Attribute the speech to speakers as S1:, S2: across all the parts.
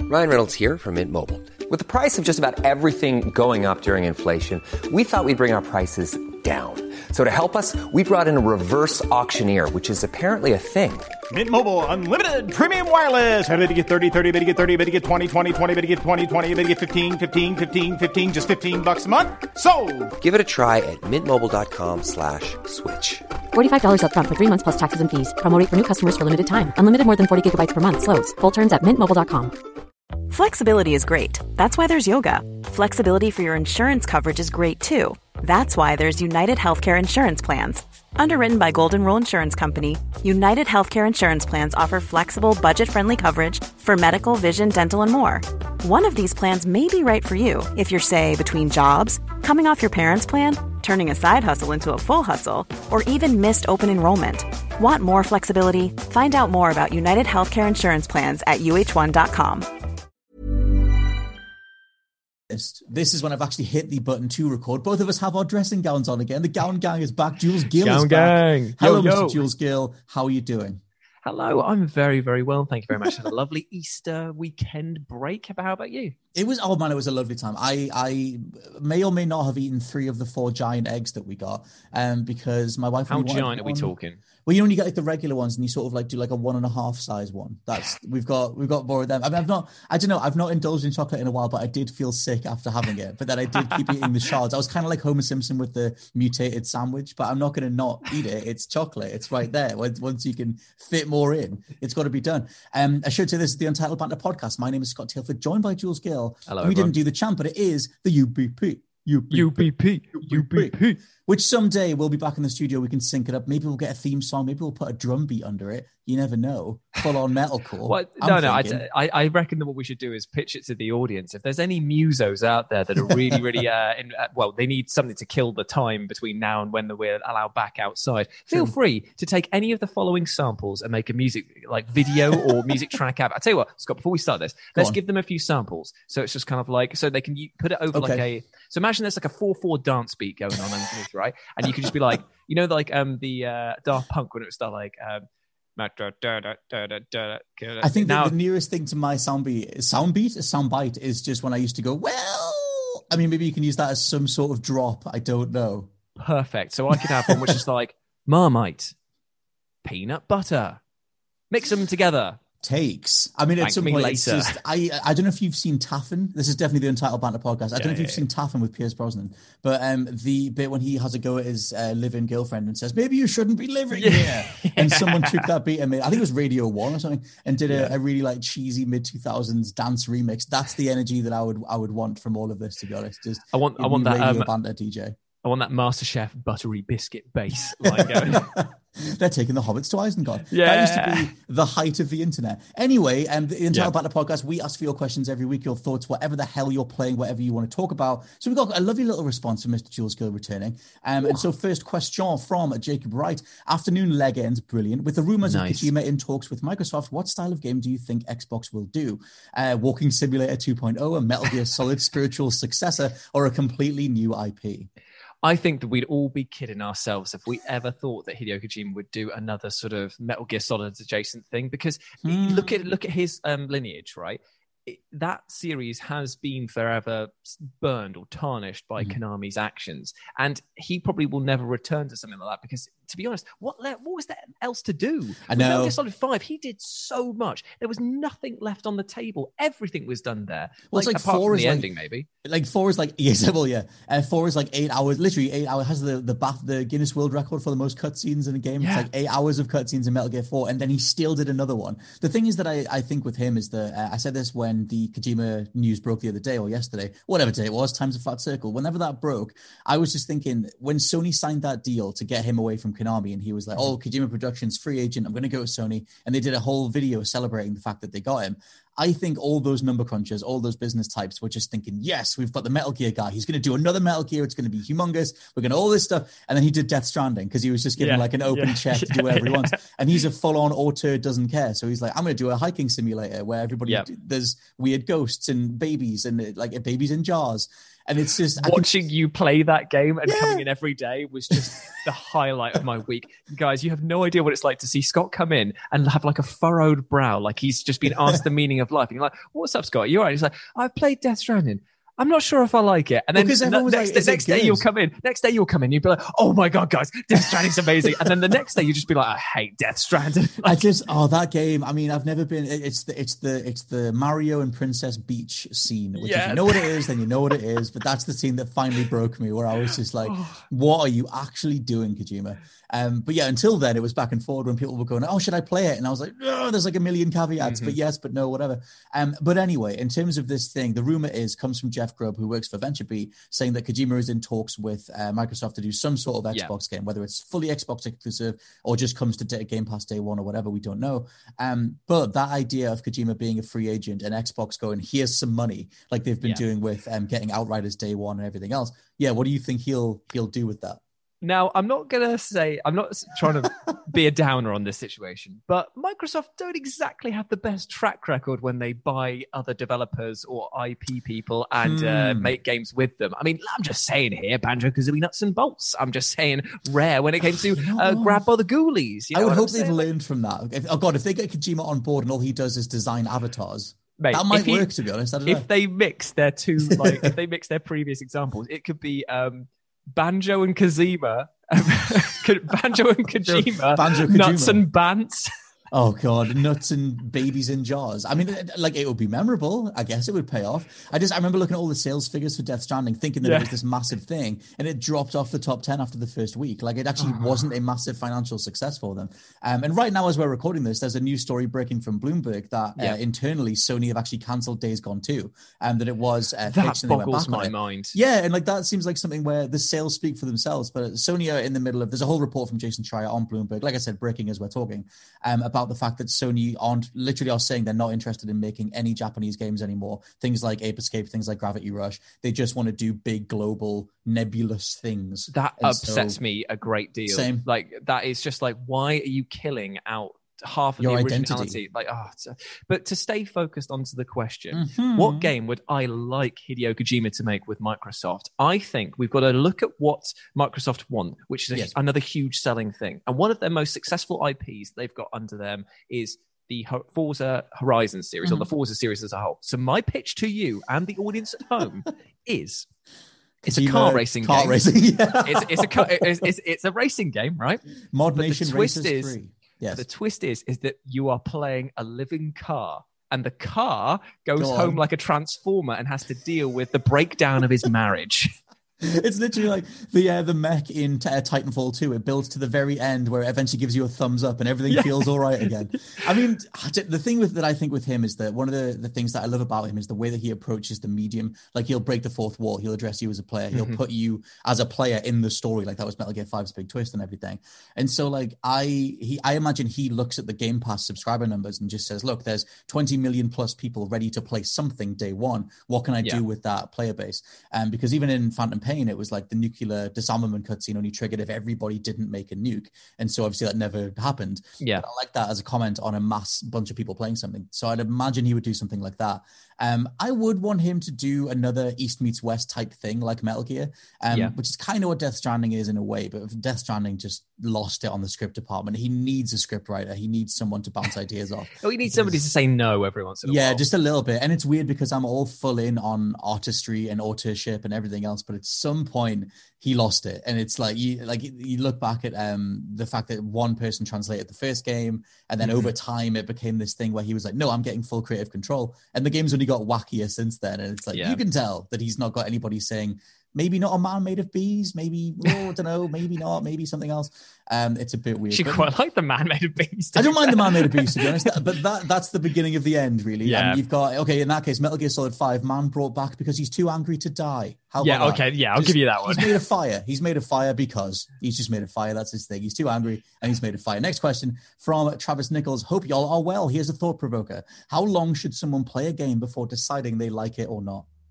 S1: Ryan Reynolds here from Mint Mobile. With the price of just about everything going up during inflation, we thought we'd bring our prices down. So to help us, we brought in a reverse auctioneer, which is apparently a thing.
S2: Mint Mobile Unlimited Premium Wireless. How to get 30, 30, bit to get 30, bit to get 20, 20, 20, bit to get 20, 20, bit to get 15, 15, 15, 15, just $15 a month? Sold!
S1: Give it a try at mintmobile.com/switch.
S3: $45 up front for 3 months plus taxes and fees. Promo rate for new customers for limited time. Unlimited more than 40 gigabytes per month. Slows full terms at mintmobile.com.
S4: Flexibility is great. That's why there's yoga. Flexibility for your insurance coverage is great too. That's why there's United Healthcare Insurance Plans. Underwritten by Golden Rule Insurance Company, United Healthcare Insurance Plans offer flexible, budget-friendly coverage for medical, vision, dental, and more. One of these plans may be right for you if you're, say, between jobs, coming off your parents' plan, turning a side hustle into a full hustle, or even missed open enrollment. Want more flexibility? Find out more about United Healthcare Insurance Plans at uh1.com.
S5: This is when I've actually hit the button to record. Both of us have our dressing gowns on again. The Gown Gang is back. Jules Gill is back. Hello, Mr. Jules Gill. How are you doing?
S6: Hello, I'm very, very well. Thank you very much. Had a lovely Easter weekend break. How about you?
S5: It was, oh man, it was a lovely time. I may or may not have eaten 3 of the 4 giant eggs that we got because my wife...
S6: How giant are we talking?
S5: Well, you know, when you get like the regular ones and you sort of like do like a 1.5 size one. That's we've got more of them. I mean, I've not indulged in chocolate in a while, but I did feel sick after having it. But then I did keep eating the shards. I was kind of like Homer Simpson with the mutated sandwich, but I'm not going to not eat it. It's chocolate. It's right there. Once you can fit more in, it's got to be done. I should say this is the Untitled Banter podcast. My name is Scott Tilford, joined by Jules Gill.
S6: Hello,
S5: we
S6: everyone.
S5: didn't do the chant, but it is the UBP. UBP. Which someday we'll be back in the studio. We can sync it up. Maybe we'll get a theme song. Maybe we'll put a drum beat under it. You never know. Full on metalcore.
S6: Well, I reckon that what we should do is pitch it to the audience. If there's any musos out there that are really, really, they need something to kill the time between now and when we're allowed back outside. Feel free to take any of the following samples and make a music like video or music track out. I tell you what, Scott. Before we start this, let's give them a few samples. So it's just kind of like so they can put it over like a. So imagine there's like a 4/4 dance beat going on underneath, right? And you could just be like, you know, like the Daft Punk when it was start like. I
S5: think now, the nearest thing to my soundbite is just when I used to go, well, I mean, maybe you can use that as some sort of drop. I don't know.
S6: Perfect. So I could have one which is like Marmite, peanut butter, mix them together.
S5: Takes. I mean, at some point, it's just, I don't know if you've seen Taffin. This is definitely the Untitled Banter podcast. I don't know if you've seen Taffin with Pierce Brosnan, but the bit when he has a go at his live-in girlfriend and says, maybe you shouldn't be living here. And someone took that beat and made, I think it was Radio 1 or something, and did a really like cheesy mid-2000s dance remix. That's the energy that I would want from all of this, to be honest. Just
S6: I want that
S5: Radio Banter DJ.
S6: I want that MasterChef buttery biscuit bass line going.
S5: They're taking the hobbits to Isengard.
S6: Yeah.
S5: That used to be the height of the internet. Anyway, the Untitled Banter podcast, we ask for your questions every week, your thoughts, whatever the hell you're playing, whatever you want to talk about. So we've got a lovely little response from Mr. Jules Gill returning. And so first question from Jacob Wright. Afternoon leg ends, brilliant. With the rumours of Kojima in talks with Microsoft, what style of game do you think Xbox will do? Walking Simulator 2.0, a Metal Gear Solid spiritual successor, or a completely new IP?
S6: I think that we'd all be kidding ourselves if we ever thought that Hideo Kojima would do another sort of Metal Gear Solid adjacent thing, because look at his lineage, right? That series has been forever burned or tarnished by Konami's actions, and he probably will never return to something like that because, to be honest, what was there else to do?
S5: I know.
S6: Metal Gear Solid 5, he did so much. There was nothing left on the table. Everything was done there.
S5: Well,
S6: like,
S5: it's like
S6: apart
S5: 4
S6: from
S5: is
S6: the
S5: like,
S6: ending, maybe.
S5: Like 4 is like, yes, well, yeah. 4 is like 8 hours, literally 8 hours. Has the Guinness World Record for the most cutscenes in a game.
S6: Yeah.
S5: It's like 8 hours of cutscenes in Metal Gear 4, and then he still did another one. The thing is that I think with him is that I said this when the Kojima news broke the other day or yesterday, whatever day it was, time's a flat circle. Whenever that broke, I was just thinking, when Sony signed that deal to get him away from Konami, and he was like, oh, Kojima Productions, free agent, I'm going to go to Sony. And they did a whole video celebrating the fact that they got him. I think all those number crunchers, all those business types were just thinking, yes, we've got the Metal Gear guy. He's going to do another Metal Gear. It's going to be humongous. We're going to all this stuff. And then he did Death Stranding because he was just given like an open check to do whatever he wants. And he's a full-on auteur, doesn't care. So he's like, I'm going to do a hiking simulator where everybody, there's weird ghosts and babies and like babies in jars. And it's just
S6: watching you play that game and coming in every day was just the highlight of my week. Guys, you have no idea what it's like to see Scott come in and have like a furrowed brow, like he's just been asked the meaning of life. And you're like, "What's up, Scott? You're right." He's like, "I've played Death Stranding. I'm not sure if I like it." And then the next day you'll come in, you'll be like, "Oh my God, guys, Death Stranding's amazing." And then the next day you just be like, "I hate Death Stranding."
S5: That game. I mean, I've never been. It's the Mario and Princess Beach scene. Which if you know what it is, then you know what it is. But that's the scene that finally broke me, where I was just like, "What are you actually doing, Kojima?" But yeah, until then it was back and forward when people were going, "Oh, should I play it?" And I was like, "Oh, there's like a million caveats, but yes, but no, whatever." But anyway, in terms of this thing, the rumor comes from Jeff Grubb, who works for VentureBeat, saying that Kojima is in talks with Microsoft to do some sort of Xbox game, whether it's fully Xbox exclusive or just comes to Game Pass day one or whatever, we don't know. But that idea of Kojima being a free agent and Xbox going, "Here's some money," like they've been doing with getting Outriders day one and everything else. Yeah, what do you think he'll do with that?
S6: Now, I'm not trying to be a downer on this situation, but Microsoft don't exactly have the best track record when they buy other developers or IP people and make games with them. I mean, I'm just saying here, Banjo-Kazooie nuts and bolts. I'm just saying Rare when it came to Grab by the Ghoulies.
S5: I would hope they've learned from that. If they get Kojima on board and all he does is design avatars,
S6: mate,
S5: that might work, to be honest. I don't know.
S6: If they mix their if they mix their previous examples, it could be... Banjo and Kojima, nuts and bants.
S5: Oh God, nuts and babies in jars. I mean, like, it would be memorable. I guess it would pay off. I remember looking at all the sales figures for Death Stranding, thinking that it was this massive thing, and it dropped off the top 10 after the first week. Like, it actually wasn't a massive financial success for them. And right now, as we're recording this, there's a new story breaking from Bloomberg that internally Sony have actually cancelled Days Gone 2, and that it was
S6: that boggles my mind.
S5: Yeah, and like that seems like something where the sales speak for themselves. But Sony are in the middle of. There's a whole report from Jason Schreier on Bloomberg, like I said, breaking as we're talking, about the fact that Sony are saying they're not interested in making any Japanese games anymore. Things like Ape Escape, things like Gravity Rush. They just want to do big, global, nebulous things.
S6: That upsets me a great deal.
S5: Same.
S6: Like, that is just like, why are you killing out half of your the originality? Identity. But to stay focused onto the question, what game would I like Hideo Kojima to make with Microsoft? I think we've got to look at what Microsoft want, which is another huge selling thing. And one of their most successful IPs they've got under them is the Forza Horizon series, or the Forza series as a whole. So my pitch to you and the audience at home is... It's a car racing game. It's a racing game, right?
S5: Mod Nation Racers 3.
S6: Yes. The twist is that you are playing a living car, and the car goes home like a transformer and has to deal with the breakdown of his marriage.
S5: It's literally like the mech in Titanfall 2. It builds to the very end where it eventually gives you a thumbs up and everything feels all right again. I mean, the thing that I think with him is that one of the things that I love about him is the way that he approaches the medium. Like, he'll break the fourth wall. He'll address you as a player. He'll put you as a player in the story. Like, that was Metal Gear 5's big twist and everything. And so, like, I imagine he looks at the Game Pass subscriber numbers and just says, look, there's 20 million plus people ready to play something day one. What can I do with that player base? Because even in Phantom Pain, it was like the nuclear disarmament cutscene only triggered if everybody didn't make a nuke, and so obviously that never happened. But I like that as a comment on a mass bunch of people playing something. So I'd imagine he would do something like that. I would want him to do another East meets West type thing like Metal Gear, which is kind of what Death Stranding is in a way, but Death Stranding just lost it on the script department. He needs a script writer. He needs someone to bounce ideas off.
S6: He needs somebody to say no every once in a while.
S5: Yeah, just a little bit. And it's weird because I'm all full in on artistry and authorship and everything else, but at some point he lost it. And it's like you look back at the fact that one person translated the first game, and then over time it became this thing where he was like, no, I'm getting full creative control. And the game's only got wackier since then. And it's like, you can tell that he's not got anybody saying, maybe not a man made of bees, maybe, I don't know, maybe not, maybe something else. It's a bit weird.
S6: She quite like the man made of bees.
S5: I don't mind the man made of bees, to be honest, but that's the beginning of the end, really.
S6: Yeah.
S5: And you've got, in that case, Metal Gear Solid 5, man brought back because he's too angry to die. How about that?
S6: I'll give you that one.
S5: He's made of fire. He's made of fire because he's just made of fire. That's his thing. He's too angry and he's made of fire. Next question from Travis Nichols. Hope y'all are well. Here's a thought provoker. How long should someone play a game before deciding they like it or not?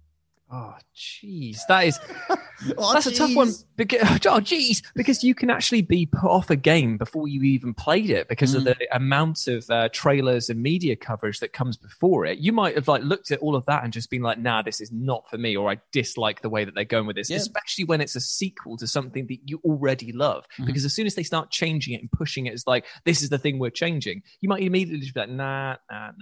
S6: Oh, jeez, that's
S5: geez.
S6: a tough one. Because you can actually be put off a game before you even played it because of the amount of trailers and media coverage that comes before it. You might have like looked at all of that and just been like, "Nah, this is not for me," or "I dislike the way that they're going with this." Yeah. Especially when it's a sequel to something that you already love. Because as soon as they start changing it and pushing it as like, "This is the thing we're changing," you might immediately just be like, "Nah."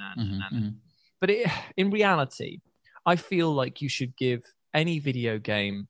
S6: But in reality, I feel like you should give any video game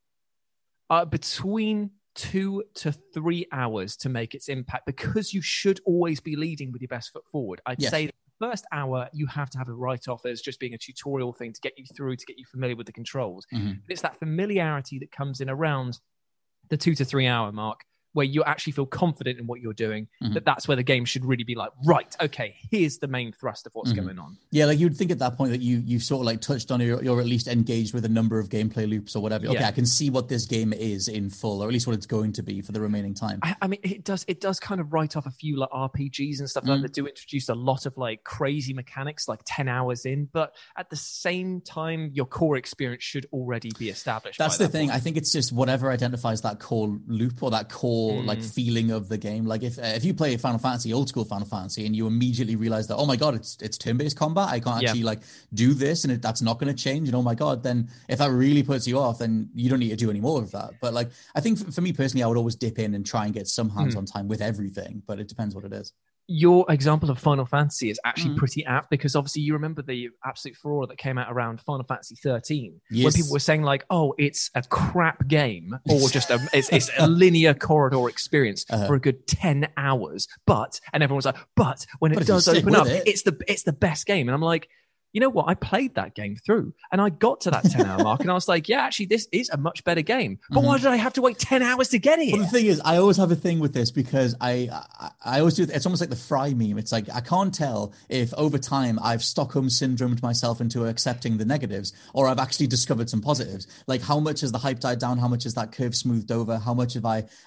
S6: between 2 to 3 hours to make its impact, because you should always be leading with your best foot forward. I'd say the first hour, you have to have a write-off as just being a tutorial thing to get you through, to get you familiar with the controls. But it's that familiarity that comes in around the 2 to 3 hour mark, where you actually feel confident in what you're doing, that's where the game should really be like, right, okay, here's the main thrust of what's going on. Yeah,
S5: like you'd think at that point that you sort of like touched on it, you're at least engaged with a number of gameplay loops or whatever. Okay, I can see what this game is in full, or at least what it's going to be for the remaining time.
S6: I mean, it does kind of write off a few like RPGs and stuff like that do introduce a lot of like crazy mechanics like 10 hours in, but at the same time, your core experience should already be established.
S5: That's the thing. I think it's just whatever identifies that core loop or that core like feeling of the game. Like if you play Final Fantasy, old school Final Fantasy, and you immediately realize that, oh my god, it's turn-based combat, I can't actually like do this, and that's not going to change, and oh my god, then if that really puts you off, then you don't need to do any more of that. But like I think for me personally, I would always dip in and try and get some hands-on time with everything, but it depends what it is.
S6: Your example of Final Fantasy is actually pretty apt, because obviously you remember the absolute furore that came out around Final Fantasy 13, when people were saying like, "Oh, it's a crap game," or just it's a linear corridor experience for a good 10 hours. And everyone was like, "But when it does open up, it's the best game." And I'm like, you know what? I played that game through and I got to that 10-hour mark and I was like, yeah, actually, this is a much better game. But why did I have to wait 10 hours to get it?
S5: Well, the thing is, I always have a thing with this because I always do. It's almost like the Fry meme. It's like, I can't tell if over time I've Stockholm syndromed myself into accepting the negatives or I've actually discovered some positives. Like, how much has the hype died down? How much is that curve smoothed over? How much am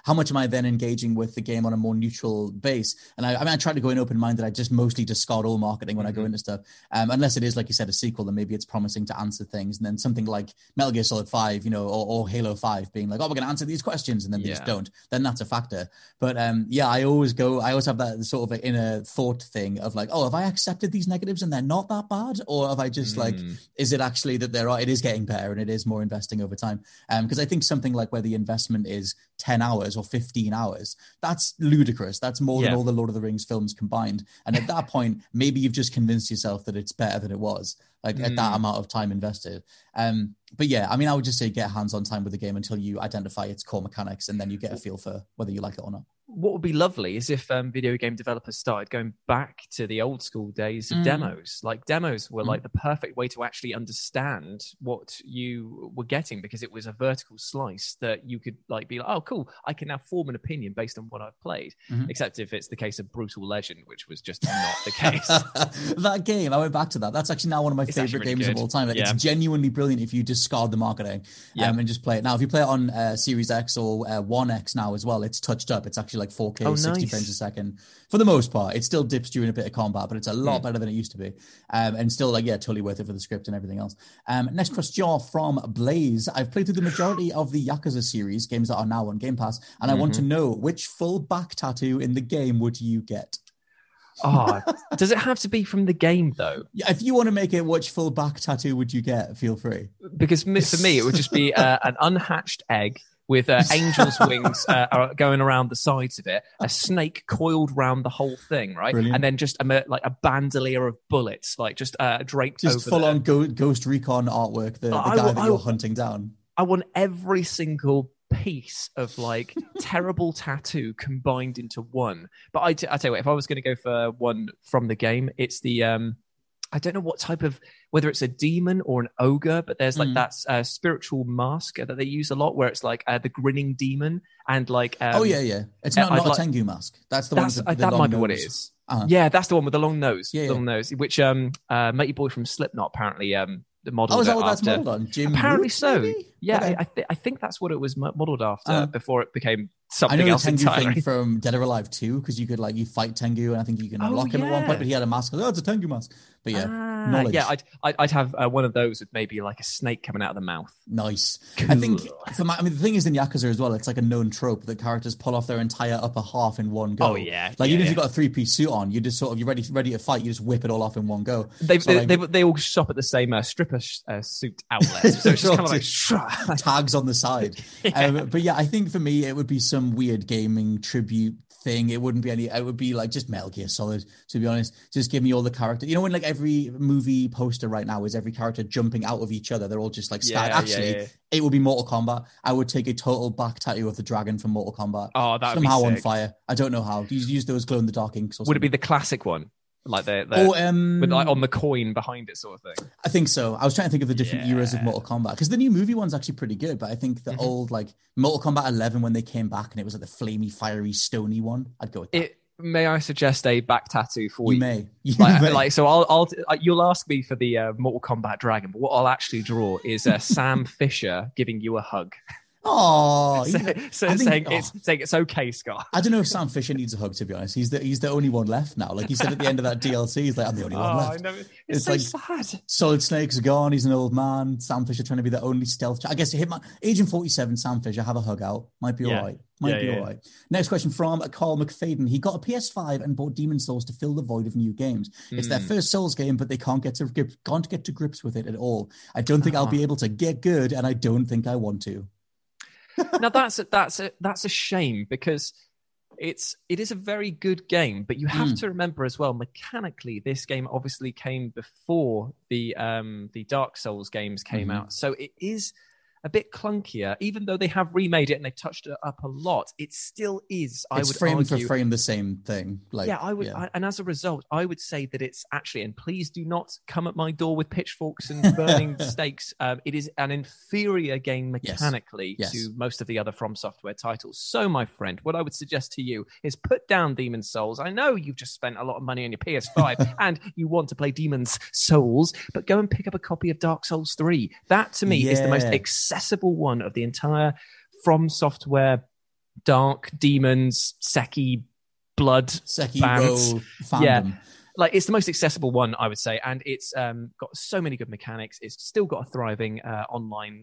S5: I then engaging with the game on a more neutral base? And I try to go in open-minded. I just mostly discard all marketing when I go into stuff, unless it is, like you said, a sequel, then maybe it's promising to answer things. And then something like Metal Gear Solid 5, or Halo 5 being like, oh, we're going to answer these questions, and then they just don't. Then that's a factor. But I always have that sort of an inner thought thing of like, oh, have I accepted these negatives and they're not that bad? Or have I just like, is it actually that it is getting better and it is more investing over time? Because I think something like where the investment is 10 hours or 15 hours, that's ludicrous. That's more than all the Lord of the Rings films combined. And at that point, maybe you've just convinced yourself that it's better than it was, like at that amount of time invested. But yeah, I mean, I would just say get hands-on time with the game until you identify its core mechanics, and then you get a feel for whether you like it or not.
S6: What would be lovely is if video game developers started going back to the old school days of demos. Like, demos were like the perfect way to actually understand what you were getting, because it was a vertical slice that you could like be like, oh, cool, I can now form an opinion based on what I've played. Except if it's the case of Brutal Legend, which was just not the case.
S5: That game, I went back to that. That's actually now one of my favorite games of all time. Like, it's genuinely brilliant if you discard the marketing and just play it. Now, if you play it on Series X or One X now as well, it's touched up. It's actually like 4K, 60 frames a second for the most part. It still dips during a bit of combat, but it's a lot better than it used to be, and still totally worth it for the script and everything else. Next question from Blaze. I've played through the majority of the Yakuza series, games that are now on Game Pass, and I want to know, which full back tattoo in the game would you get?
S6: Does it have to be from the game though?
S5: Yeah, if you want to make it, which full back tattoo would you get? Feel free.
S6: Because for me, it would just be an unhatched egg with angel's wings going around the sides of it, a snake coiled round the whole thing, right? Brilliant. And then just like a bandolier of bullets, like just draped over.
S5: Just full on Ghost Recon artwork, the guy that you're hunting down.
S6: I want every single piece of like terrible tattoo combined into one. But I tell you what, if I was going to go for one from the game, it's the I don't know what type of, whether it's a demon or an ogre, but there's like that spiritual mask that they use a lot, where it's like the grinning demon and like
S5: it's not a Tengu mask. That's the one with the
S6: that
S5: long
S6: might be
S5: nose.
S6: what it is. Yeah, that's the one with the long nose. Long nose, which Matey Boy from Slipknot apparently the model.
S5: Oh, is that what that's modeled on? Jim
S6: apparently
S5: Root,
S6: so.
S5: Maybe?
S6: Yeah,
S5: Okay.
S6: I think that's what it was modeled after before it became something
S5: I know
S6: else
S5: the Tengu
S6: entirely.
S5: thing from Dead or Alive 2, because you could you fight Tengu, and I think you can unlock him at one point, but he had a mask. Oh, it's a Tengu mask. But knowledge.
S6: Yeah, I'd have one of those with maybe like a snake coming out of the mouth.
S5: Nice.
S6: Cool.
S5: I think the thing is in Yakuza as well, it's like a known trope that characters pull off their entire upper half in one go.
S6: Oh yeah.
S5: Even if you've got a 3-piece suit on, you just sort of, you're ready to fight, you just whip it all off in one go.
S6: They all shop at the same stripper suit outlet, so it's just kind of like
S5: tags on the side. But yeah, I think for me it would be some weird gaming tribute thing. It wouldn't be any. It would be like just Metal Gear Solid, to be honest. Just give me all the characters. You know, when like every movie poster right now is every character jumping out of each other. They're all just like scattered. It would be Mortal Kombat. I would take a total back tattoo of the dragon from Mortal Kombat.
S6: Oh, that would
S5: somehow
S6: be
S5: on
S6: sick.
S5: fire. I don't know how. Do you use those glow in the dark inks? Or
S6: Would it be the classic one? Like with like on the coin behind it, sort of thing.
S5: I think so. I was trying to think of the different eras of Mortal Kombat, because the new movie one's actually pretty good, but I think the old like Mortal Kombat 11 when they came back and it was like the flamey, fiery, stony one, I'd go with that.
S6: May I suggest a back tattoo for you?
S5: You may.
S6: Like, so I'll you'll ask me for the Mortal Kombat dragon, but what I'll actually draw is Sam Fisher giving you a hug.
S5: Oh,
S6: saying it's okay, Scott.
S5: I don't know if Sam Fisher needs a hug, to be honest. He's the only one left now. Like he said at the end of that DLC, he's like, I'm the only one left.
S6: I know. It's so
S5: like
S6: sad.
S5: Solid Snake's gone. He's an old man. Sam Fisher trying to be the only stealth. I guess Hitman Agent 47. Sam Fisher, have a hug out. Might be all right. Might be all right. Next question from Carl McFadden. He got a PS5 and bought Demon's Souls to fill the void of new games. It's their first Souls game, but they can't get to grips with it at all. I don't think I'll be able to get good, and I don't think I want to.
S6: Now that's a shame, because it is a very good game, but you have to remember as well, mechanically, this game obviously came before the Dark Souls games came out, so it is a bit clunkier. Even though they have remade it and they touched it up a lot, it still is.
S5: It's frame for frame the same thing.
S6: And as a result, I would say that it's actually, and please do not come at my door with pitchforks and burning stakes. It is an inferior game mechanically to most of the other From Software titles. So, my friend, what I would suggest to you is put down Demon's Souls. I know you've just spent a lot of money on your PS5 and you want to play Demon's Souls, but go and pick up a copy of Dark Souls 3. That, to me, is the most accessible one of the entire From Software Dark Demons Seki Blood fans.
S5: Fandom.
S6: Like, it's the most accessible one, I would say, and it's got so many good mechanics. It's still got a thriving online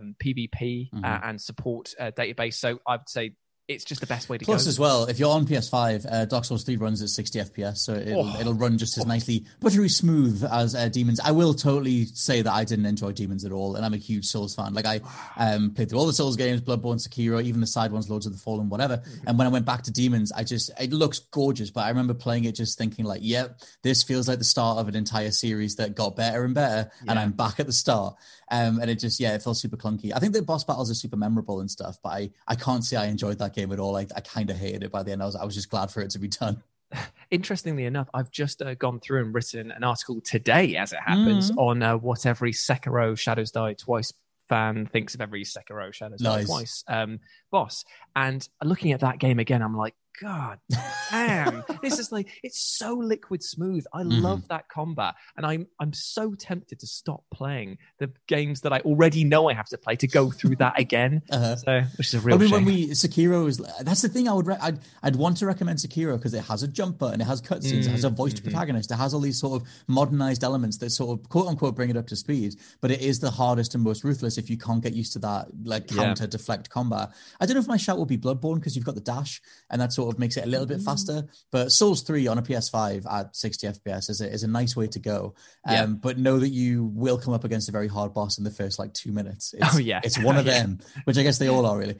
S6: PvP and support database, so I would say it's just the best way to go.
S5: Plus, as well, if you're on PS5, Dark Souls 3 runs at 60 FPS, so it'll run just as nicely, buttery smooth as Demons. I will totally say that I didn't enjoy Demons at all, and I'm a huge Souls fan. Like, I played through all the Souls games, Bloodborne, Sekiro, even the side ones, Lords of the Fallen, whatever. And when I went back to Demons, it looks gorgeous, but I remember playing it just thinking like, yep, this feels like the start of an entire series that got better and better, and I'm back at the start. And it just, it felt super clunky. I think the boss battles are super memorable and stuff, but I can't say I enjoyed that game at all. I kind of hated it by the end. I was just glad for it to be done.
S6: Interestingly enough, I've just gone through and written an article today, as it happens, on what every Sekiro Shadows Die Twice fan thinks of every Sekiro Shadows Die Twice boss. And looking at that game again, I'm like, God damn, this is like, it's so liquid smooth. I love that combat, and I'm so tempted to stop playing the games that I already know I have to play to go through that again. So, which is a real shame.
S5: Sekiro is, that's the thing. I'd want to recommend Sekiro because it has a jump button, it has cutscenes, it has a voiced protagonist, it has all these sort of modernized elements that sort of quote unquote bring it up to speed. But it is the hardest and most ruthless if you can't get used to that like counter deflect combat. I don't know if my shout will be Bloodborne because you've got the dash, and that sort of makes it a little bit faster. But Souls 3 on a PS5 at 60 FPS is a nice way to go. But know that you will come up against a very hard boss in the first like 2 minutes. It's one of them, which I guess they all are really.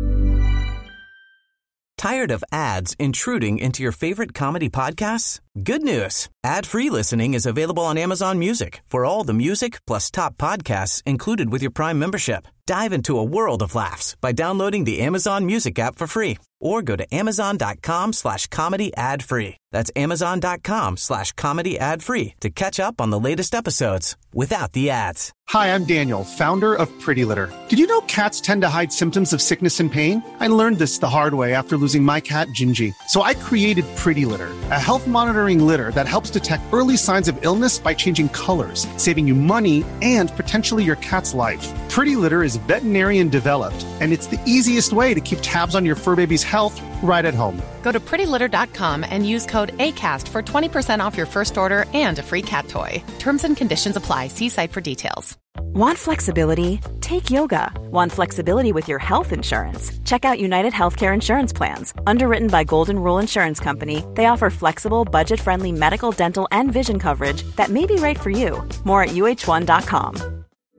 S7: Tired of ads intruding into your favorite comedy podcasts? Good news. Ad-free listening is available on Amazon Music for all the music plus top podcasts included with your Prime membership. Dive into a world of laughs by downloading the Amazon Music app for free, or go to amazon.com/comedy ad-free. That's amazon.com/comedy ad-free to catch up on the latest episodes without the ads.
S8: Hi, I'm Daniel, founder of Pretty Litter. Did you know cats tend to hide symptoms of sickness and pain? I learned this the hard way after losing my cat, Gingy. So I created Pretty Litter, a health monitoring litter that helps detect early signs of illness by changing colors, saving you money and potentially your cat's life. Pretty Litter is veterinarian developed, and it's the easiest way to keep tabs on your fur baby's health right at home.
S9: Go to prettylitter.com and use code ACAST for 20% off your first order and a free cat toy. Terms and conditions apply. See site for details.
S4: Want flexibility? Take yoga. Want flexibility with your health insurance? Check out United Healthcare Insurance Plans. Underwritten by Golden Rule Insurance Company, they offer flexible, budget-friendly medical, dental, and vision coverage that may be right for you. More at uh1.com.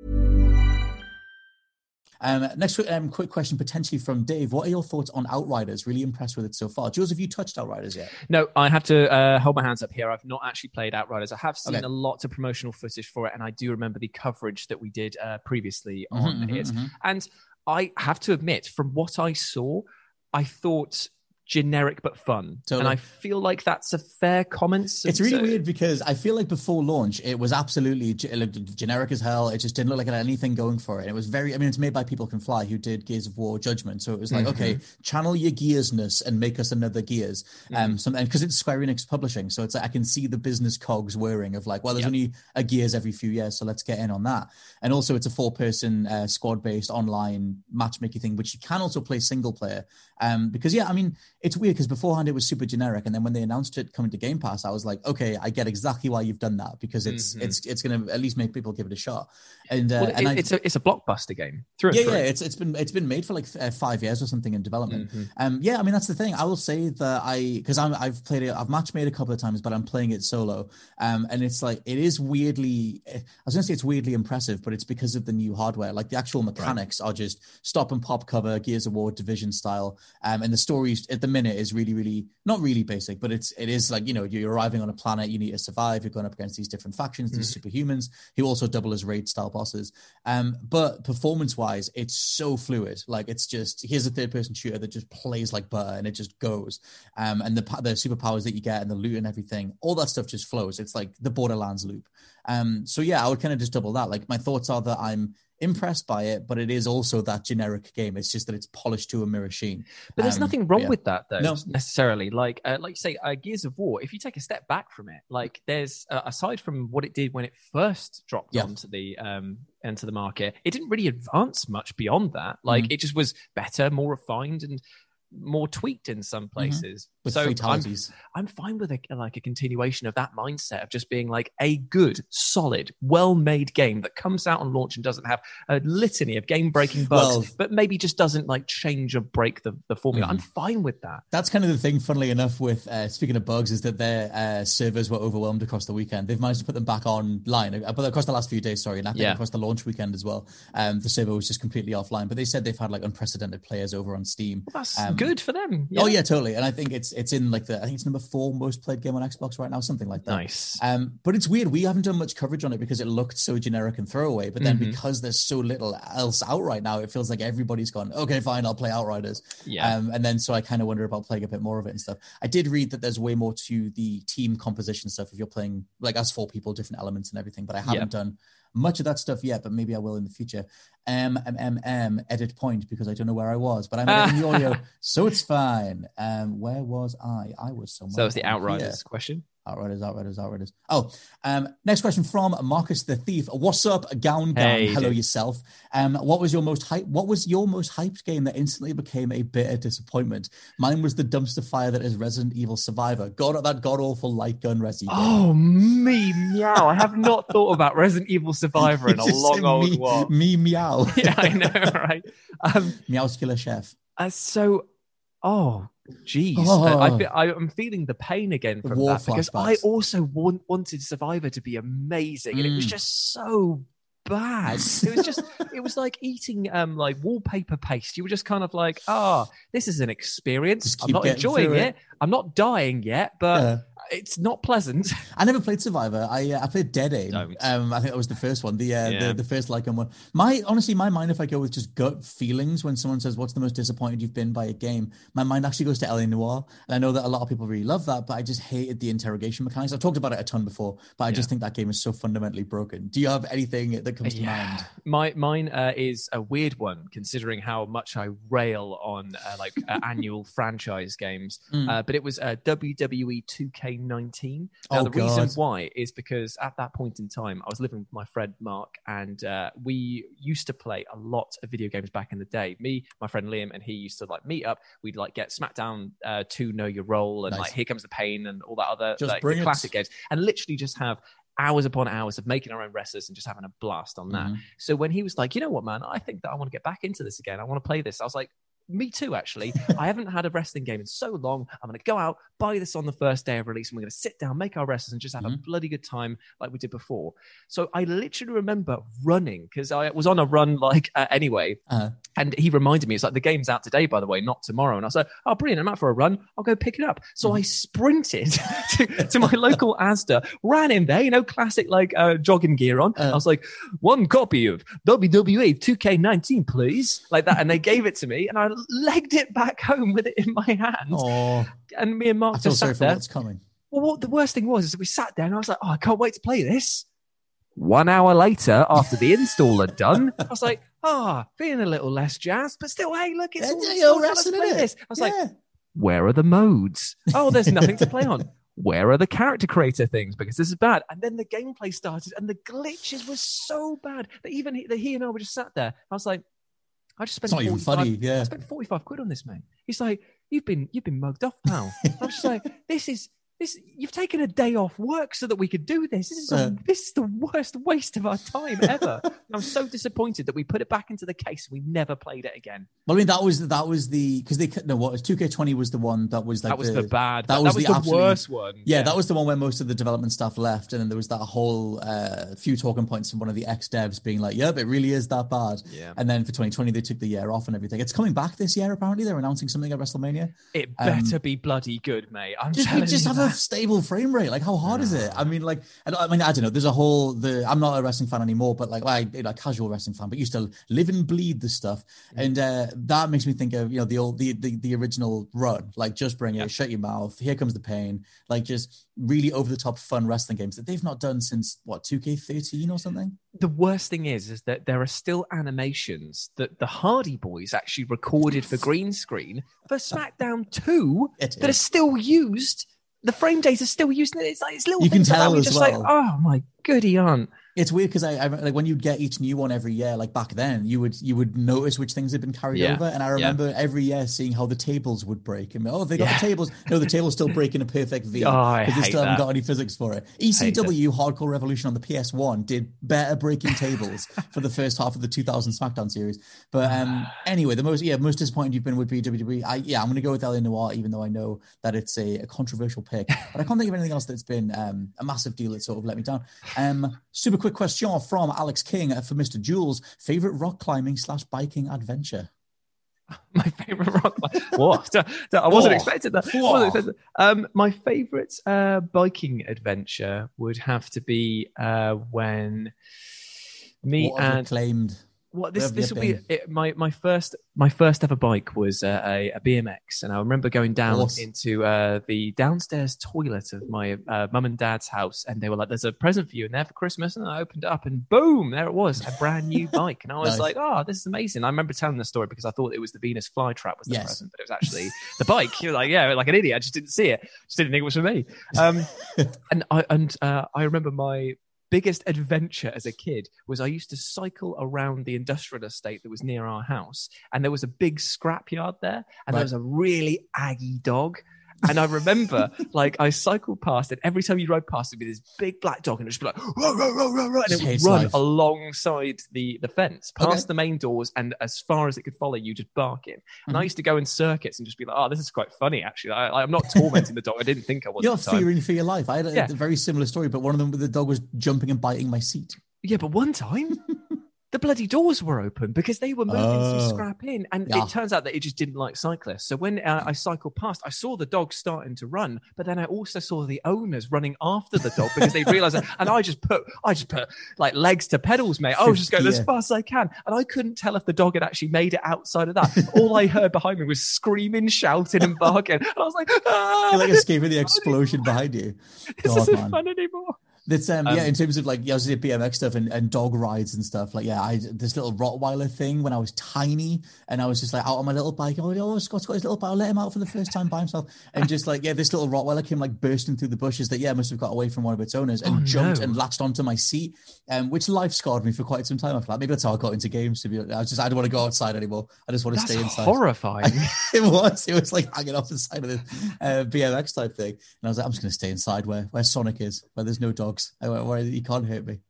S5: Next quick question, potentially from Dave. What are your thoughts on Outriders? Really impressed with it so far. Jules, have you touched Outriders yet?
S6: No, I have to hold my hands up here. I've not actually played Outriders. I have seen a lot of promotional footage for it, and I do remember the coverage that we did previously on it. And I have to admit, from what I saw, I thought generic but fun. Totally. And I feel like that's a fair comment.
S5: It's really weird because I feel like before launch, it was absolutely generic as hell. It just didn't look like it had anything going for it. It was very, I mean, it's made by People Can Fly, who did Gears of War Judgment. So it was like, okay, channel your Gearsness and make us another Gears. Because it's Square Enix publishing. So it's like, I can see the business cogs whirring of like, well, there's only a Gears every few years, so let's get in on that. And also it's a 4-person squad-based online matchmaking thing, which you can also play single player. Because I mean, it's weird because beforehand it was super generic, and then when they announced it coming to Game Pass, I was like, okay, I get exactly why you've done that, because it's going to at least make people give it a shot. And
S6: it's a blockbuster game.
S5: It's been made for like 5 years or something in development. I mean, that's the thing. I will say that I've played it. I've match made a couple of times, but I'm playing it solo. And it's like it is weirdly. I was going to say it's weirdly impressive, but it's because of the new hardware. Like the actual mechanics are just stop and pop cover, Gears of War Division style. And the story at the minute is really, really not really basic, but it is like, you know, you're arriving on a planet, you need to survive, you're going up against these different factions, these superhumans who also double as raid style bosses. But performance wise, it's so fluid. Like it's just, here's a 3rd-person shooter that just plays like butter and it just goes. And the superpowers that you get and the loot and everything, all that stuff just flows. It's like the Borderlands loop. So I would kind of just double that. Like my thoughts are that I'm impressed by it, but it is also that generic game. It's just that it's polished to a mirror sheen.
S6: But there's nothing wrong with that, though, necessarily. Like you say, Gears of War, if you take a step back from it, like there's, aside from what it did when it first dropped onto the market, it didn't really advance much beyond that. Like it just was better, more refined, and more tweaked in some places.
S5: With
S6: so
S5: fatalities.
S6: I'm fine with a continuation of that mindset of just being like a good, solid, well-made game that comes out on launch and doesn't have a litany of game-breaking bugs, but maybe just doesn't like change or break the formula. I'm fine with that.
S5: That's kind of the thing, funnily enough, with speaking of bugs, is that their servers were overwhelmed across the weekend. They've managed to put them back online, but across the last few days, and I think across the launch weekend as well. The server was just completely offline, but they said they've had like unprecedented players over on Steam.
S6: Well, that's good for them.
S5: Oh yeah, totally. And I think it's in like I think it's number 4 most played game on Xbox right now, something like that.
S6: Nice.
S5: But it's weird. We haven't done much coverage on it because it looked so generic and throwaway. But then because there's so little else out right now, it feels like everybody's gone, okay, fine, I'll play Outriders. Yeah. And then so I kind of wonder about playing a bit more of it and stuff. I did read that there's way more to the team composition stuff if you're playing like as 4 people, different elements and everything. But I haven't done much of that stuff yet, but maybe I will in the future. Edit point, because I don't know where I was, but I'm editing the audio, so it's fine. Where was I? I was somewhere.
S6: So that was the Outriders question.
S5: Outriders. Oh, next question from Marcus the Thief. What's up, Gown?
S6: Hey,
S5: hello yourself. What was your most hyped game that instantly became a bitter disappointment? Mine was the dumpster fire that is Resident Evil Survivor. That god awful light gun Resi game.
S6: Oh, me meow. I have not thought about Resident Evil Survivor in a long old while.
S5: Me meow.
S6: Yeah, I know, right?
S5: Meowskiller Chef.
S6: Geez, I'm feeling the pain again from that, because I also wanted Survivor to be amazing, and it was just so bad. It was like eating like wallpaper paste. You were just kind of like, this is an experience. I'm not enjoying it. I'm not dying yet, but It's not pleasant.
S5: I never played Survivor. I played Dead Aim. I think that was the first one. The first Lycon one. Honestly, my mind, if I go with just gut feelings when someone says what's the most disappointed you've been by a game, my mind actually goes to L.A. Noire. And I know that a lot of people really love that, but I just hated the interrogation mechanics. I've talked about it a ton before, but I just think that game is so fundamentally broken. Do you have anything that comes to mind?
S6: Mine is a weird one, considering how much I rail on annual franchise games. But it was WWE 2K19. Now, reason why is because at that point in time, I was living with my friend Mark, and we used to play a lot of video games back in the day. Me, my friend Liam, and he used to meet up. We'd get SmackDown 2 Know Your Role and Here Comes the Pain and all that other the classic games, and literally just have hours upon hours of making our own wrestlers and just having a blast on that. So when he was like, you know what, man, I think that I want to get back into this again. I want to play this. I was like, me too, actually. I haven't had a wrestling game in so long. I'm going to go out, buy this on the first day of release, and we're going to sit down, make our wrestlers, and just have a bloody good time like we did before. So I literally remember running, because I was on a run anyway. And he reminded me, it's like, the game's out today, by the way, not tomorrow. And I was like, oh, brilliant, I'm out for a run. I'll go pick it up. So I sprinted to my local Asda, ran in there, classic jogging gear on. I was like, 1 copy of WWE 2K19, please. Like that. And they gave it to me, and I legged it back home with it in my hand.
S5: Oh,
S6: and me and Mark just sat there.
S5: What's coming.
S6: Well, what the worst thing was is that we sat there and I was like, oh, I can't wait to play this. 1 hour later, after the install had done, I was like, feeling a little less jazzed, but still, hey, look, it's all let's play this. I was like, where are the modes? Oh, there's nothing to play on. Where are the character creator things? Because this is bad. And then the gameplay started, and the glitches were so bad that even he and I were just sat there. I was like, I just spent.
S5: It's not even funny. Yeah,
S6: I spent 45 quid on this, mate. He's like, you've been mugged off, pal. I was just like, this. You've taken a day off work so that we could do this. This is the worst waste of our time ever. I'm so disappointed that we put it back into the case. We never played it again.
S5: Well, I mean, that was the, because 2K20 was the one that was
S6: that was the bad.
S5: That was the
S6: worst one.
S5: Yeah, that was the one where most of the development staff left, and then there was that whole few talking points from one of the ex-devs being like, "Yep, it really is that bad." Yeah. And then for 2020, they took the year off and everything. It's coming back this year. Apparently, they're announcing something at WrestleMania.
S6: It better be bloody good, mate. I'm
S5: just have a stable frame rate. Like, how hard is it? I mean, I don't know. There's a whole. I'm not a wrestling fan anymore, but I casual wrestling fan, but used to live and bleed this stuff, and that makes me think of the original run. Like, just bring it, shut your mouth. Here comes the pain. Like, just really over the top fun wrestling games that they've not done since 2K13 or something.
S6: The worst thing is that there are still animations that the Hardy Boys actually recorded for green screen for SmackDown 2 that are still used. The frame data is still used. It's little.
S5: You can tell as
S6: just
S5: well.
S6: Oh my goody aunt.
S5: It's weird because I like when you get each new one every year, like back then, you would notice which things had been carried over. And I remember every year seeing how the tables would break. And they got the tables. No, the table's still breaking a perfect V because they still haven't got any physics for it. ECW Hardcore Revolution on the PS1 did better breaking tables for the first half of the 2000 SmackDown series. But anyway, the most disappointed you've been would be WWE. I'm going to go with LA Noire, even though I know that it's a controversial pick. But I can't think of anything else that's been a massive deal that sort of let me down. Super quick question from Alex King for Mr. Jules. Favorite rock climbing / biking adventure?
S6: My favorite rock climbing. What? I wasn't expecting that. My favorite biking adventure would have to be when me and
S5: claimed.
S6: What this will be my first ever bike was a BMX, and I remember going down into the downstairs toilet of my mum and dad's house, and they were like, "There's a present for you in there for Christmas," and I opened it up, and boom, there it was, a brand new bike, and I was like, "Oh, this is amazing!" I remember telling the story because I thought it was the Venus flytrap was the present, but it was actually the bike. You're like, like an idiot. I just didn't see it. Just didn't think it was for me. And I remember my biggest adventure as a kid was I used to cycle around the industrial estate that was near our house, and there was a big scrapyard there, and there was a really aggy dog. And I remember, I cycled past, and every time you rode past, it'd be this big black dog, and it'd just be like, row, row, row, row, row, and it would run alongside the fence, past the main doors, and as far as it could follow you, just barking. And I used to go in circuits and just be like, oh, this is quite funny, actually. I'm not tormenting the dog. I didn't think I was.
S5: You're fearing for your life. I had a very similar story, but one of them, the dog was jumping and biting my seat.
S6: Yeah, but one time... the bloody doors were open because they were moving some scrap in. And
S5: Yeah.
S6: it turns out that it just didn't like cyclists. So when I cycled past, I saw the dog starting to run, but then I also saw the owners running after the dog because they realized it. And I just put like legs to pedals, mate. I was just going as fast as I can. And I couldn't tell if the dog had actually made it outside of that. All I heard behind me was screaming, shouting, and barking. And I was like,
S5: You're like escaping the explosion behind you.
S6: This isn't fun anymore.
S5: That's in terms of like, I was doing BMX stuff and dog rides and stuff. Like, this little Rottweiler thing when I was tiny, and I was just like out on my little bike. Scott's got his little bike. I'll let him out for the first time by himself. And just like, this little Rottweiler came like bursting through the bushes that must have got away from one of its owners and jumped and latched onto my seat, which life scarred me for quite some time after that. Maybe that's how I got into games. To be honest, I don't want to go outside anymore. I just want to stay inside.
S6: Horrifying.
S5: It was like hanging off the side of this BMX type thing, and I was like, I'm just going to stay inside where Sonic is, where there's no dogs. Where you can't hurt me.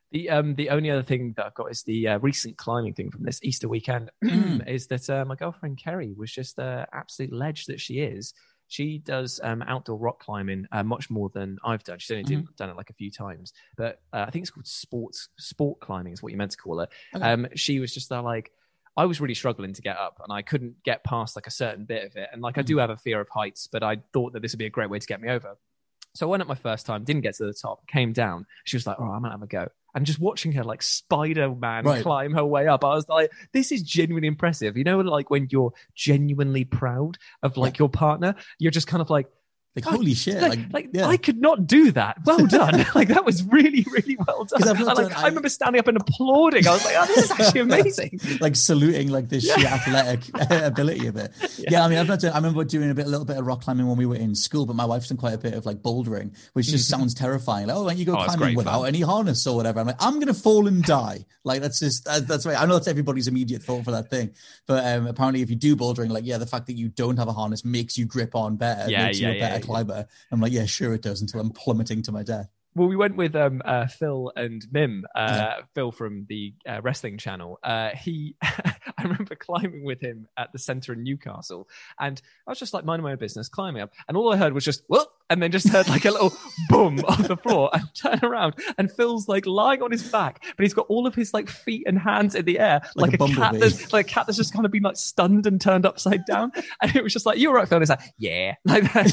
S6: The only other thing that I've got is the recent climbing thing from this Easter weekend is that my girlfriend Kerry was just the absolute ledge that she is. She does outdoor rock climbing much more than I've done. She's only done it like a few times, but I think it's called sport climbing is what you meant to call it. Okay. She was just there like, I was really struggling to get up and I couldn't get past like a certain bit of it. And like I do have a fear of heights, but I thought that this would be a great way to get me over. So I went up my first time, didn't get to the top, came down. She was like, I'm going to have a go. And just watching her like Spider-Man climb her way up, I was like, this is genuinely impressive. You know, like when you're genuinely proud of like your partner, you're just kind of like holy shit. I could not do that. Well done. Like that was really, really well done. I remember standing up and applauding. I was like, this is actually amazing.
S5: Like saluting like this sheer athletic ability of it. I mean, I remember doing a little bit of rock climbing when we were in school, but my wife's done quite a bit of like bouldering, which just sounds terrifying. Like, when you go climbing without any harness or whatever, I'm like, I'm going to fall and die. Like that's right. I know that's everybody's immediate thought for that thing. But apparently if you do bouldering, like, the fact that you don't have a harness makes you grip on better, makes you a better climber. I'm like, sure it does, until I'm plummeting to my death.
S6: Well, we went with Phil and Mim. Phil from the wrestling channel. I remember climbing with him at the centre in Newcastle, and I was just like minding my own business, climbing up, and all I heard was just whoop, and then just heard like a little boom off the floor, and turn around, and Phil's like lying on his back, but he's got all of his like feet and hands in the air, like a cat that's just kind of been like stunned and turned upside down, and it was just like, "You're right, Phil." And it's like, "Yeah," like that.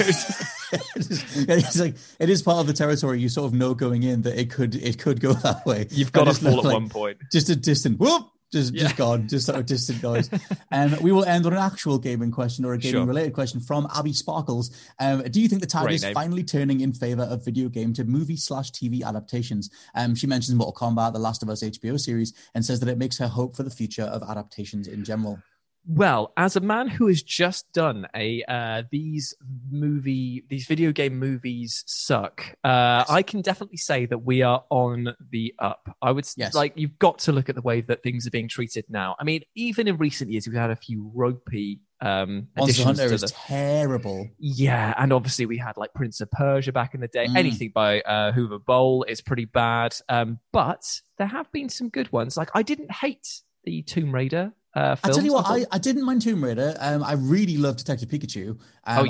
S5: It's like it is part of the territory you sort of know going in that it could go that way.
S6: You've got to fall at one point.
S5: Just a distant whoop. Just gone, just sort of distant noise. We will end on an actual gaming question or a gaming-related question from Abby Sparkles. Do you think the tide is finally turning in favor of video game to movie/TV adaptations? She mentions Mortal Kombat, The Last of Us HBO series, and says that it makes her hope for the future of adaptations in general.
S6: Well, as a man who has just done these video game movies suck, I can definitely say that we are on the up. I would like, you've got to look at the way that things are being treated now. I mean, even in recent years, we've had a few ropey
S5: Monster Hunter is terrible.
S6: Yeah, and obviously we had like Prince of Persia back in the day. Anything by Hoover Bowl is pretty bad, but there have been some good ones. Like, I didn't hate the Tomb Raider.
S5: I tell you what, I didn't mind Tomb Raider. I really loved Detective Pikachu.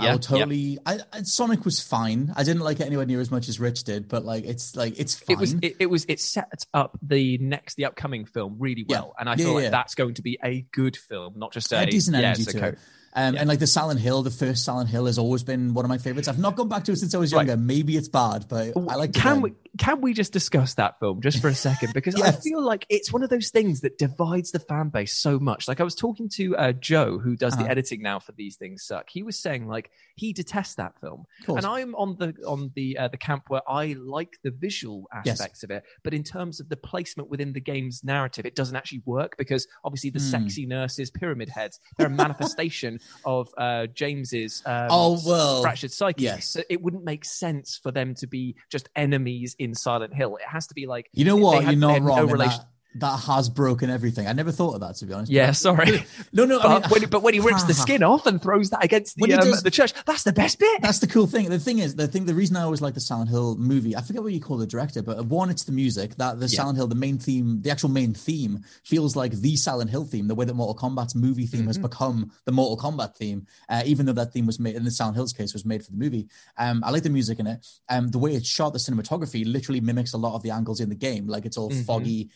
S5: Sonic was fine. I didn't like it anywhere near as much as Rich did, but like it's fine.
S6: It set up the upcoming film really well, and I feel like that's going to be a good film, not just a
S5: decent energy to it. And like the first Silent Hill has always been one of my favorites. I've not gone back to it since I was younger. Right. Maybe it's bad, but I like it.
S6: Can we just discuss that film just for a second? Because I feel like it's one of those things that divides the fan base so much. Like I was talking to Joe, who does the editing now for These Things Suck. He was saying like he detests that film, and I'm on the camp where I like the visual aspects of it, but in terms of the placement within the game's narrative, it doesn't actually work because obviously the sexy nurses, pyramid heads, they're a manifestation of James's fractured psyche.
S5: Yes.
S6: So it wouldn't make sense for them to be just enemies in Silent Hill. It has to be like,
S5: you know what? You're not wrong. That has broken everything. I never thought of that, to be honest.
S6: Yeah, sorry.
S5: No.
S6: But when he rips the skin off and throws that against the church, that's the best bit.
S5: That's the cool thing. The reason I always like the Silent Hill movie, I forget what you call the director, but one, it's the music. Silent Hill, the main theme, the actual main theme feels like the Silent Hill theme, the way that Mortal Kombat's movie theme has become the Mortal Kombat theme, even though that theme was made, in the Silent Hill's case, was made for the movie. I like the music in it. The way it's shot, the cinematography literally mimics a lot of the angles in the game. Like it's all foggy, aerial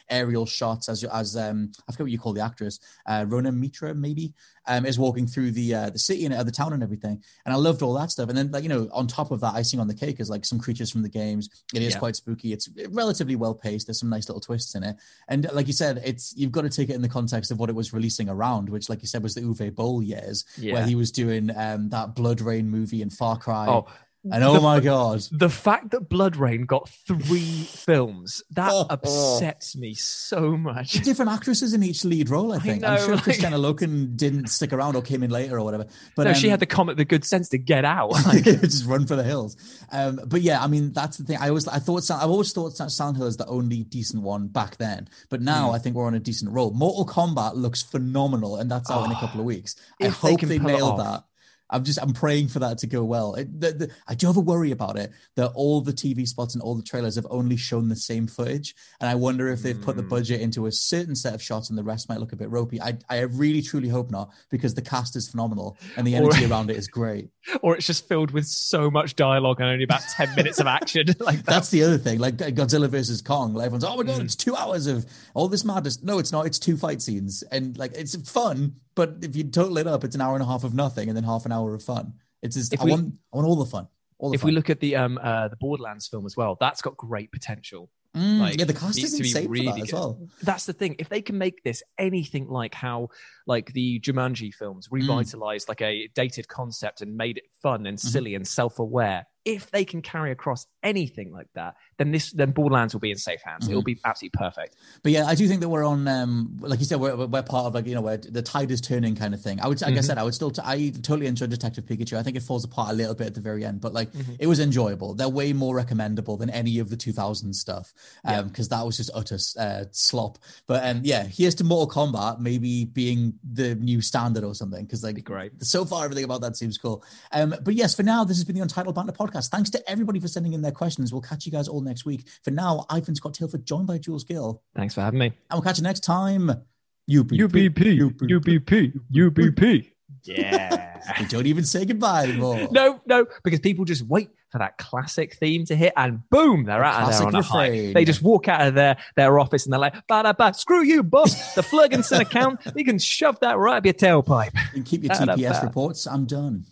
S5: shots as I forget what you call the actress, Rona Mitra maybe, is walking through the city and the town and everything. And I loved all that stuff. And then, like, you know, on top of that, icing on the cake is like some creatures from the games. It is quite spooky. It's relatively well paced. There's some nice little twists in it. And like you said, you've got to take it in the context of what it was releasing around, which, like you said, was the Uwe Boll years, where he was doing that Blood Rain movie and Far Cry. And my God.
S6: The fact that Blood Rain got 3 films, that upsets me so much.
S5: Different actresses in each lead role, I think. I'm sure Christiana Loken didn't stick around or came in later or whatever. But
S6: no, she had the good sense to get out.
S5: Just run for the hills. But yeah, I mean, that's the thing. I've always thought Silent Hill is the only decent one back then. But now I think we're on a decent roll. Mortal Kombat looks phenomenal, and that's out in a couple of weeks. I hope they nailed that. I'm praying for that to go well. I do have a worry about it, that all the TV spots and all the trailers have only shown the same footage. And I wonder if they've put the budget into a certain set of shots and the rest might look a bit ropey. I really, truly hope not, because the cast is phenomenal and the energy around it is great.
S6: Or it's just filled with so much dialogue and only about 10 minutes of action.
S5: That's the other thing. Like Godzilla versus Kong. Like everyone's, oh my God, it's 2 hours of all this madness. No, it's not. It's 2 fight scenes. And like, it's fun. But if you total it up, it's an hour and a half of nothing and then half an hour of fun. It's just, I want all the fun.
S6: We look at the Borderlands film as well, that's got great potential.
S5: The cast is insane really for that as well.
S6: That's the thing. If they can make this anything like how like the Jumanji films revitalized like a dated concept and made it fun and silly and self-aware, if they can carry across anything like that, then Borderlands will be in safe hands. It'll be absolutely perfect.
S5: But yeah, I do think that we're on, like you said, we're part of, like, you know, where the tide is turning kind of thing. I totally enjoyed Detective Pikachu. I think it falls apart a little bit at the very end, but like it was enjoyable. They're way more recommendable than any of the 2000s stuff, because that was just utter slop. But here's to Mortal Kombat maybe being the new standard or something, because like
S6: great.
S5: So far everything about that seems cool. But yes, for now, this has been the Untitled Banter Podcast. Thanks to everybody for sending in their questions. We'll catch you guys all next week. For now, I've been Scott Tilford, joined by Jules Gill.
S6: Thanks for having me.
S5: And we'll catch you next time.
S6: UBP.
S5: Yeah. We don't even say goodbye anymore.
S6: No, because people just wait for that classic theme to hit and boom, they're out of there on a high. They just walk out of their office and they're like, ba-da-ba, screw you, boss. The Flurgenson account, you can shove that right up your tailpipe.
S5: And keep your TPS reports. I'm done.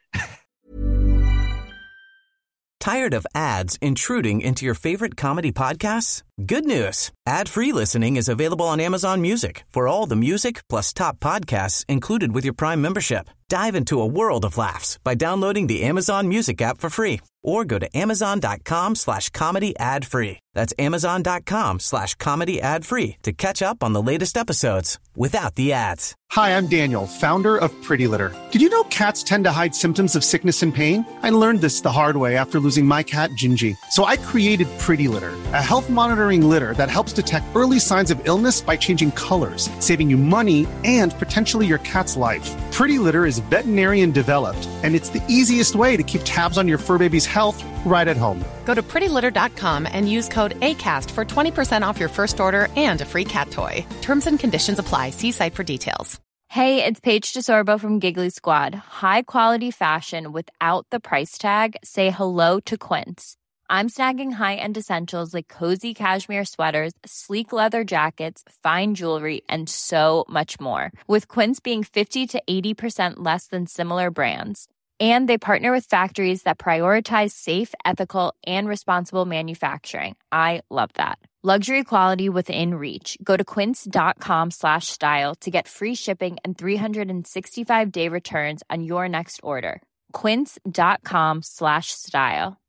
S7: Tired of ads intruding into your favorite comedy podcasts? Good news. Ad-free listening is available on Amazon Music for all the music plus top podcasts included with your Prime membership. Dive into a world of laughs by downloading the Amazon Music app for free or go to amazon.com/comedy ad-free. That's amazon.com/comedy ad-free to catch up on the latest episodes without the ads.
S8: Hi, I'm Daniel, founder of Pretty Litter. Did you know cats tend to hide symptoms of sickness and pain? I learned this the hard way after losing my cat, Gingy. So I created Pretty Litter, a health monitoring litter that helps detect early signs of illness by changing colors, saving you money and potentially your cat's life. Pretty Litter is veterinarian developed, and it's the easiest way to keep tabs on your fur baby's health right at home.
S9: Go to prettylitter.com and use code ACAST for 20% off your first order and a free cat toy. Terms and conditions apply. See site for details.
S10: Hey, it's Paige DeSorbo from Giggly Squad. High quality fashion without the price tag. Say hello to Quince. I'm snagging high-end essentials like cozy cashmere sweaters, sleek leather jackets, fine jewelry, and so much more. With Quince being 50 to 80% less than similar brands. And they partner with factories that prioritize safe, ethical, and responsible manufacturing. I love that. Luxury quality within reach. Go to quince.com/style to get free shipping and 365-day returns on your next order. Quince.com/style.